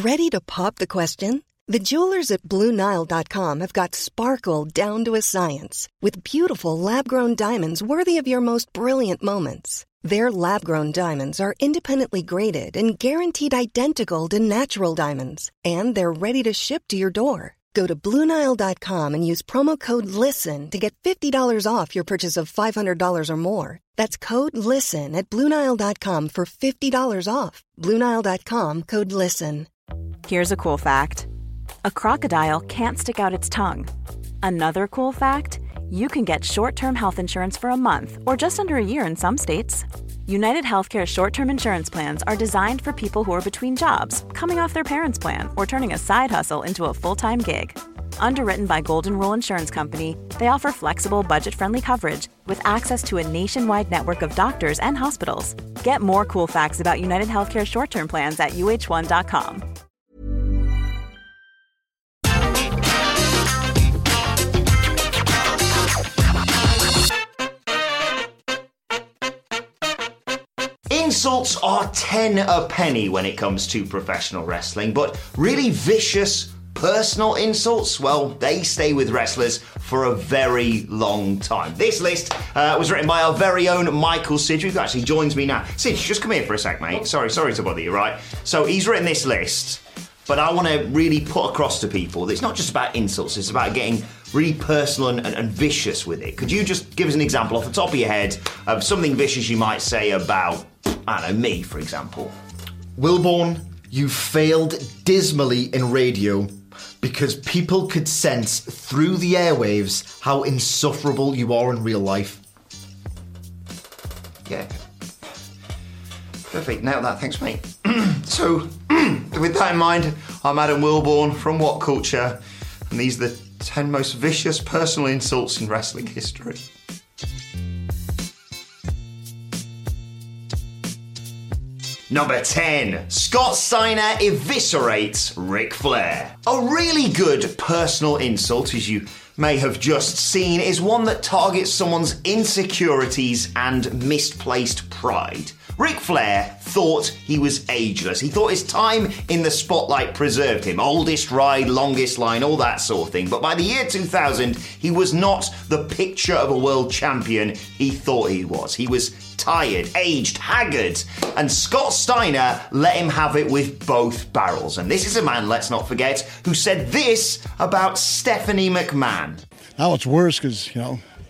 Ready to pop the question? The jewelers at BlueNile.com have got sparkle down to a science with beautiful lab-grown diamonds worthy of your most brilliant moments. Their lab-grown diamonds are independently graded and guaranteed identical to natural diamonds, and they're ready to ship to your door. Go to BlueNile.com and use promo code LISTEN to get $50 off your purchase of $500 or more. That's code LISTEN at BlueNile.com for $50 off. BlueNile.com, code LISTEN. Here's a cool fact. A crocodile can't stick out its tongue. Another cool fact, you can get short-term health insurance for a month or just under a year in some states. United Healthcare short-term insurance plans are designed for people who are between jobs, coming off their parents' plan, or turning a side hustle into a full-time gig. Underwritten by Golden Rule Insurance Company, they offer flexible, budget-friendly coverage with access to a nationwide network of doctors and hospitals. Get more cool facts about United Healthcare short-term plans at uh1.com. Insults are 10 a penny when it comes to professional wrestling, but really vicious personal insults, well, they stay with wrestlers for a very long time. This list was written by our very own Michael Sidge, who actually joins me now. Sidge, just come here for a sec, mate. Sorry to bother you, right? So he's written this list, but I want to really put across to people that it's not just about insults, it's about getting really personal and vicious with it. Could you just give us an example off the top of your head of something vicious you might say about, I don't know, me, for example? Wilborn, you failed dismally in radio because people could sense through the airwaves how insufferable you are in real life. Yeah. Perfect, nailed that, thanks mate. So, with that in mind, I'm Adam Wilborn from What Culture, and these are the 10 most vicious personal insults in wrestling history. Number 10. Scott Steiner eviscerates Ric Flair. A really good personal insult, as you may have just seen, is one that targets someone's insecurities and misplaced pride. Ric Flair thought he was ageless. He thought his time in the spotlight preserved him. Oldest ride, longest line, all that sort of thing. But by the year 2000, he was not the picture of a world champion he thought he was. He was tired, aged, haggard, and Scott Steiner let him have it with both barrels. And this is a man, let's not forget, who said this about Stephanie McMahon. Now it's worse because, you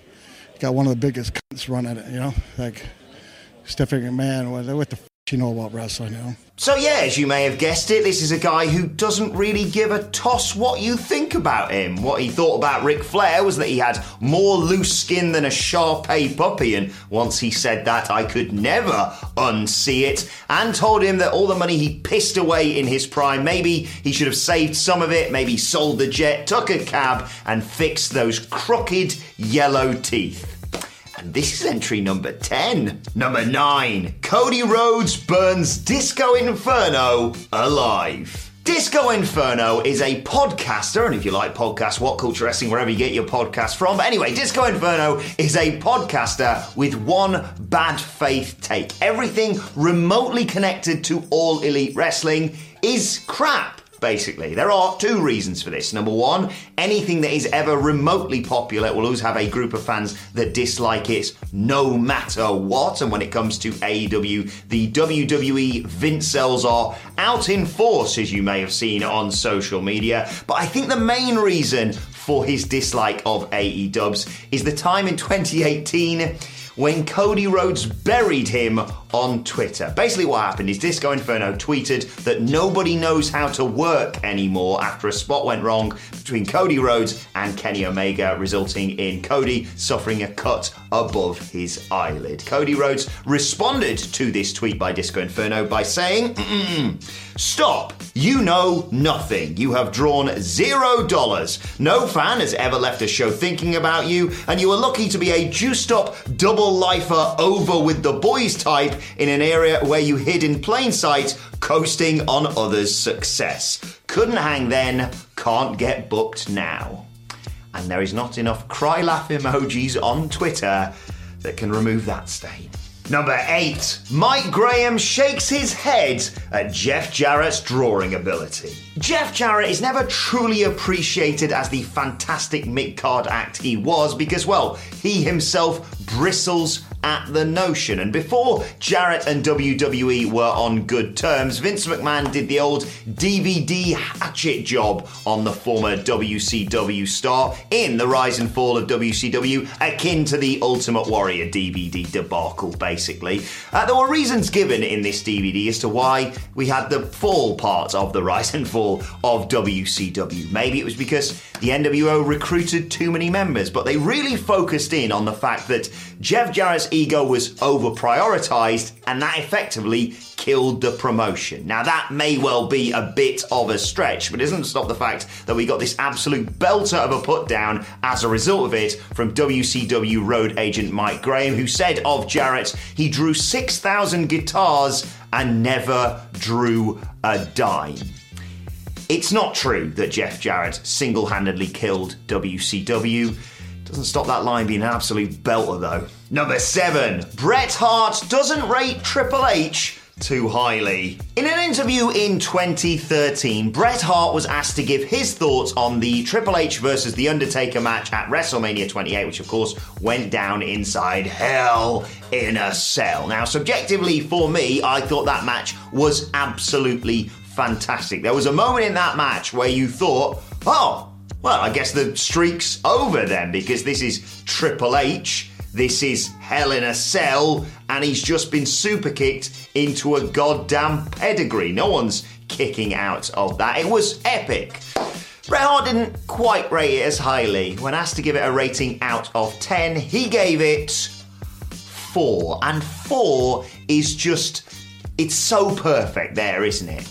got one of the biggest cunts running it, like Stephanie McMahon, what the you know about wrestling, So yeah, as you may have guessed it, this is a guy who doesn't really give a toss what you think about him. What he thought about Ric Flair was that he had more loose skin than a Shar-Pei puppy, and once he said that, I could never unsee it, and told him that all the money he pissed away in his prime, maybe he should have saved some of it, maybe sold the jet, took a cab, and fixed those crooked yellow teeth. And this is entry number 10. Number 9. Cody Rhodes burns Disco Inferno alive. Disco Inferno is a podcaster, and if you like podcasts, What Culture Wrestling, wherever you get your podcast from. But anyway, Disco Inferno is a podcaster with one bad faith take. Everything remotely connected to All Elite Wrestling is crap. Basically, there are two reasons for this. Number one, anything that is ever remotely popular will always have a group of fans that dislike it no matter what. And when it comes to AEW, the WWE Vincells are out in force, as you may have seen on social media. But I think the main reason for his dislike of AEW is the time in 2018 when Cody Rhodes buried him on Twitter. Basically what happened is Disco Inferno tweeted that nobody knows how to work anymore after a spot went wrong between Cody Rhodes and Kenny Omega, resulting in Cody suffering a cut above his eyelid. Cody Rhodes responded to this tweet by Disco Inferno by saying, "Stop. You know nothing. You have drawn $0. No fan has ever left a show thinking about you, and you are lucky to be a juiced up double lifer over with the boys type in an area where you hid in plain sight, coasting on others' success. Couldn't hang then, can't get booked now." And there is not enough cry laugh emojis on Twitter that can remove that stain. Number 8. Mike Graham shakes his head at Jeff Jarrett's drawing ability. Jeff Jarrett is never truly appreciated as the fantastic mid-card act he was because, well, he himself bristles at the notion. And before Jarrett and WWE were on good terms, Vince McMahon did the old DVD hatchet job on the former WCW star in the rise and fall of WCW, akin to the Ultimate Warrior DVD debacle, basically. There were reasons given in this DVD as to why we had the fall part of the rise and fall of WCW. Maybe it was because the NWO recruited too many members, but they really focused in on the fact that Jeff Jarrett's ego was over-prioritized, and that effectively killed the promotion. Now, that may well be a bit of a stretch, but it doesn't stop the fact that we got this absolute belter of a put-down as a result of it from WCW road agent Mike Graham, who said of Jarrett, he drew 6,000 guitars and never drew a dime. It's not true that Jeff Jarrett single-handedly killed WCW. Doesn't stop that line being an absolute belter, though. Number 7. Bret Hart doesn't rate Triple H too highly. In an interview in 2013, Bret Hart was asked to give his thoughts on the Triple H versus The Undertaker match at WrestleMania 28, which of course went down inside Hell in a Cell. Now, subjectively for me, I thought that match was absolutely fantastic. There was a moment in that match where you thought, oh, well, I guess the streak's over then, because this is Triple H, this is Hell in a Cell, and he's just been super kicked into a goddamn pedigree. No one's kicking out of that. It was epic. Bret Hart didn't quite rate it as highly. When asked to give it a rating out of 10, he gave it 4. And 4 is just, it's so perfect there, isn't it?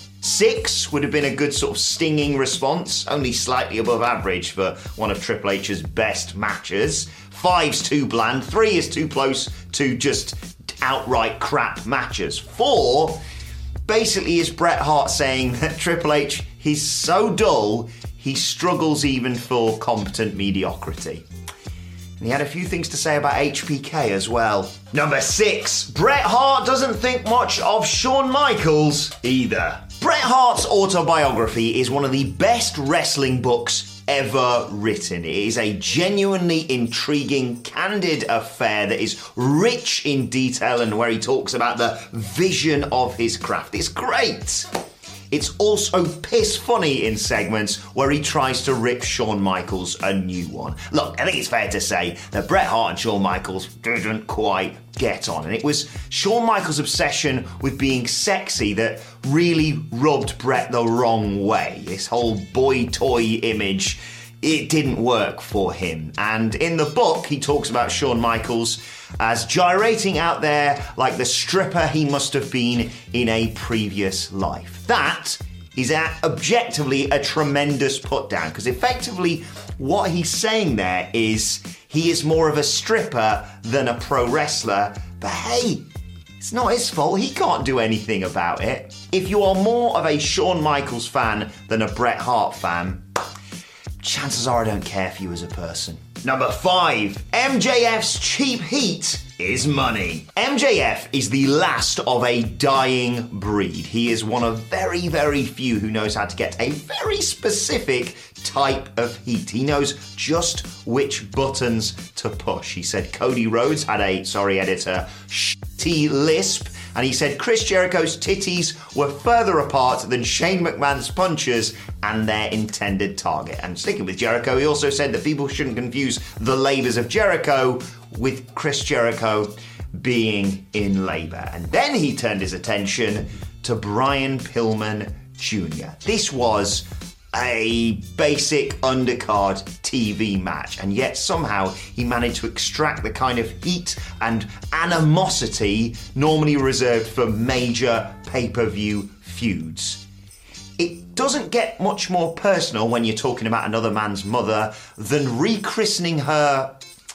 6 would have been a good sort of stinging response, only slightly above average for one of Triple H's best matches. 5's too bland, 3 is too close to just outright crap matches. 4 basically is Bret Hart saying that Triple H, he's so dull, he struggles even for competent mediocrity. And he had a few things to say about HBK as well. Number 6, Bret Hart doesn't think much of Shawn Michaels either. Bret Hart's autobiography is one of the best wrestling books ever written. It is a genuinely intriguing, candid affair that is rich in detail and where he talks about the vision of his craft. It's great. It's also piss funny in segments where he tries to rip Shawn Michaels a new one. Look, I think it's fair to say that Bret Hart and Shawn Michaels didn't quite get on, and it was Shawn Michaels' obsession with being sexy that really rubbed Bret the wrong way. This whole boy toy image, it didn't work for him. And in the book, he talks about Shawn Michaels as gyrating out there like the stripper he must have been in a previous life. That is objectively a tremendous put down, because effectively what he's saying there is he is more of a stripper than a pro wrestler, but hey, it's not his fault. He can't do anything about it. If you are more of a Shawn Michaels fan than a Bret Hart fan, chances are I don't care for you as a person. Number 5, MJF's cheap heat is money. MJF is the last of a dying breed. He is one of very, very few who knows how to get a very specific type of heat. He knows just which buttons to push. He said Cody Rhodes had a, sorry editor, shitty lisp, and he said Chris Jericho's titties were further apart than Shane McMahon's punches and their intended target. And sticking with Jericho, he also said that people shouldn't confuse the labours of Jericho with Chris Jericho being in labour. And then he turned his attention to Brian Pillman Jr. This was a basic undercard TV match, and yet somehow he managed to extract the kind of heat and animosity normally reserved for major pay-per-view feuds. It doesn't get much more personal when you're talking about another man's mother than rechristening her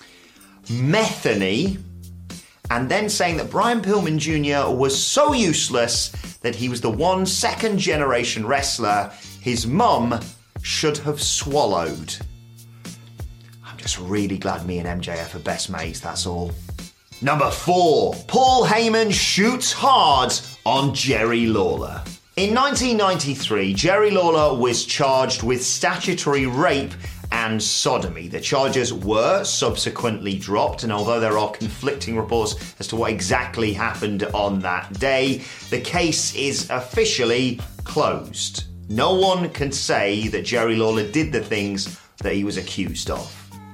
Methany and then saying that Brian Pillman Jr. was so useless that he was the one second-generation wrestler his mum should have swallowed. I'm just really glad me and MJF are best mates, that's all. Number 4. Paul Heyman shoots hard on Jerry Lawler. In 1993, Jerry Lawler was charged with statutory rape and sodomy. The charges were subsequently dropped, and although there are conflicting reports as to what exactly happened on that day, the case is officially closed. No one can say that Jerry Lawler did the things that he was accused of.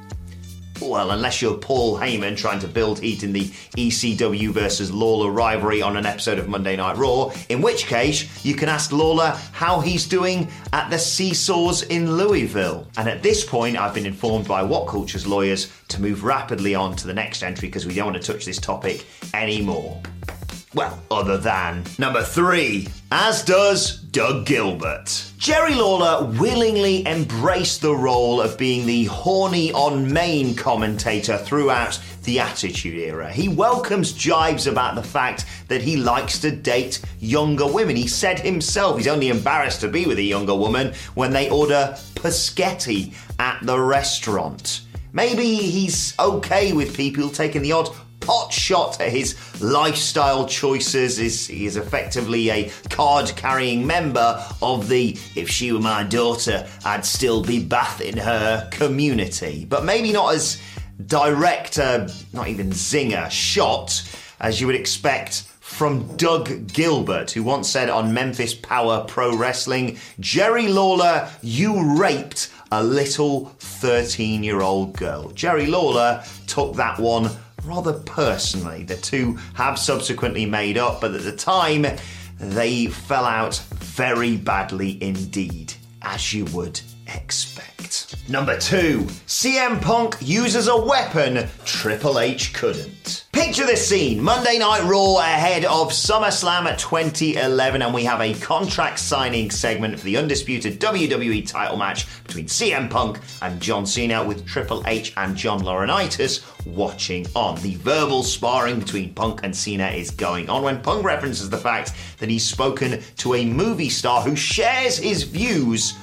Well, unless you're Paul Heyman trying to build heat in the ECW versus Lawler rivalry on an episode of Monday Night Raw, in which case you can ask Lawler how he's doing at the Seesaws in Louisville. And at this point, I've been informed by What Culture's lawyers to move rapidly on to the next entry because we don't want to touch this topic anymore. Well, other than number 3, as does Doug Gilbert. Jerry Lawler willingly embraced the role of being the horny on main commentator throughout the Attitude Era. He welcomes jibes about the fact that he likes to date younger women. He said himself he's only embarrassed to be with a younger woman when they order paschetti at the restaurant. Maybe he's okay with people taking the odd pot shot at his lifestyle choices. He is effectively a card-carrying member of the "if she were my daughter, I'd still be bathing her" community. But maybe not as direct, not even zinger shot as you would expect from Doug Gilbert, who once said on Memphis Power Pro Wrestling, "Jerry Lawler, you raped a little 13-year-old girl." Jerry Lawler took that one rather personally. The two have subsequently made up, but at the time, they fell out very badly indeed, as you would expect. Number 2. CM Punk uses a weapon Triple H couldn't. Picture this scene. Monday Night Raw ahead of SummerSlam 2011, and we have a contract signing segment for the undisputed WWE title match between CM Punk and John Cena, with Triple H and John Laurinaitis watching on. The verbal sparring between Punk and Cena is going on when Punk references the fact that he's spoken to a movie star who shares his views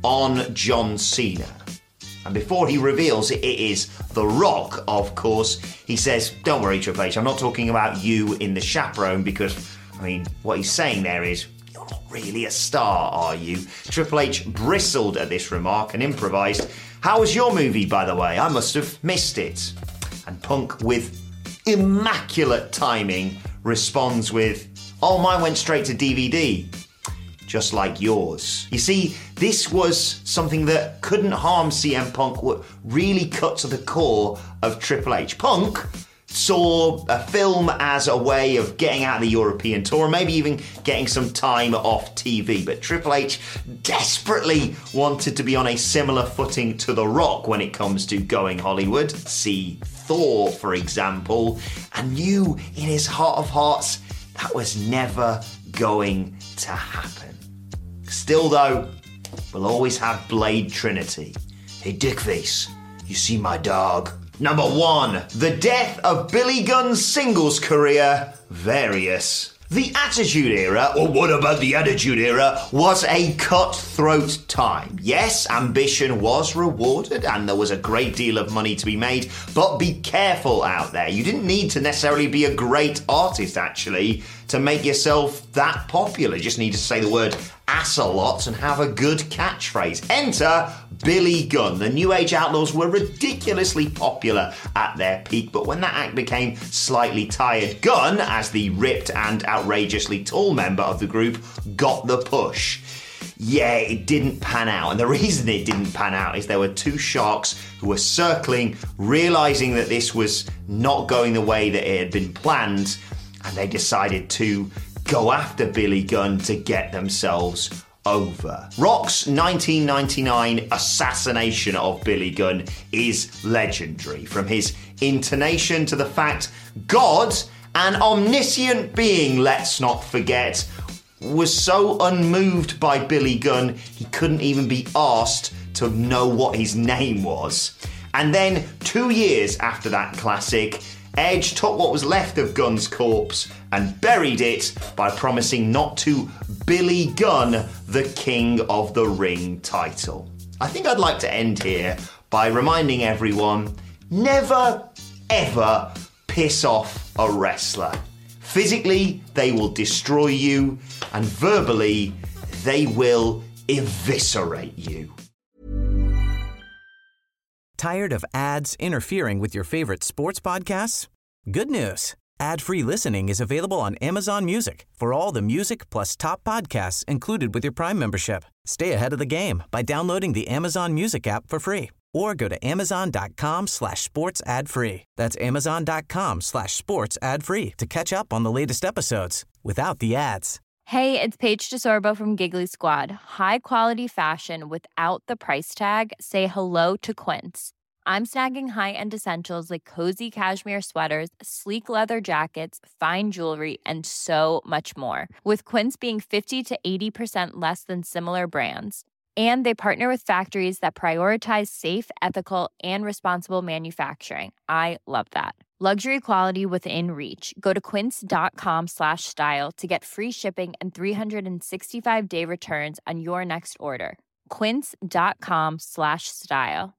on John Cena. And before he reveals it is The Rock, of course, he says, "Don't worry, Triple H, I'm not talking about you in The Chaperone," because, what he's saying there is, "You're not really a star, are you?" Triple H bristled at this remark and improvised, "How was your movie, by the way? I must have missed it." And Punk, with immaculate timing, responds with, "Oh, mine went straight to DVD. Just like yours." You see, this was something that couldn't harm CM Punk, what really cut to the core of Triple H. Punk saw a film as a way of getting out of the European tour, maybe even getting some time off TV. But Triple H desperately wanted to be on a similar footing to The Rock when it comes to going Hollywood. See Thor, for example, and knew in his heart of hearts that was never going to happen. Still though, we'll always have Blade Trinity. "Hey Dickface, you see my dog?" Number 1. The death of Billy Gunn's singles career, various. The Attitude Era, or what about the Attitude Era, was a cutthroat time. Yes, ambition was rewarded and there was a great deal of money to be made, but be careful out there. You didn't need to necessarily be a great artist, actually, to make yourself that popular. You just need to say the word ass a lot and have a good catchphrase. Enter Billy Gunn. The New Age Outlaws were ridiculously popular at their peak, but when that act became slightly tired, Gunn, as the ripped and outrageously tall member of the group, got the push. Yeah, it didn't pan out, and the reason it didn't pan out is there were two sharks who were circling, realizing that this was not going the way that it had been planned, and they decided to go after Billy Gunn to get themselves over. Rock's 1999 assassination of Billy Gunn is legendary. From his intonation to the fact God, an omniscient being, let's not forget, was so unmoved by Billy Gunn he couldn't even be asked to know what his name was. And then 2 years after that classic, Edge took what was left of Gunn's corpse and buried it by promising not to Billy Gunn the King of the Ring title. I think I'd like to end here by reminding everyone, never, ever piss off a wrestler. Physically, they will destroy you, and verbally, they will eviscerate you. Tired of ads interfering with your favorite sports podcasts? Good news. Ad-free listening is available on Amazon Music for all the music plus top podcasts included with your Prime membership. Stay ahead of the game by downloading the Amazon Music app for free or go to amazon.com/sports ad free. That's amazon.com/sports ad free to catch up on the latest episodes without the ads. Hey, it's Paige DeSorbo from Giggly Squad. High quality fashion without the price tag. Say hello to Quince. I'm snagging high-end essentials like cozy cashmere sweaters, sleek leather jackets, fine jewelry, and so much more. With Quince being 50 to 80% less than similar brands. And they partner with factories that prioritize safe, ethical, and responsible manufacturing. I love that. Luxury quality within reach. Go to quince.com/style to get free shipping and 365-day returns on your next order. Quince.com/style.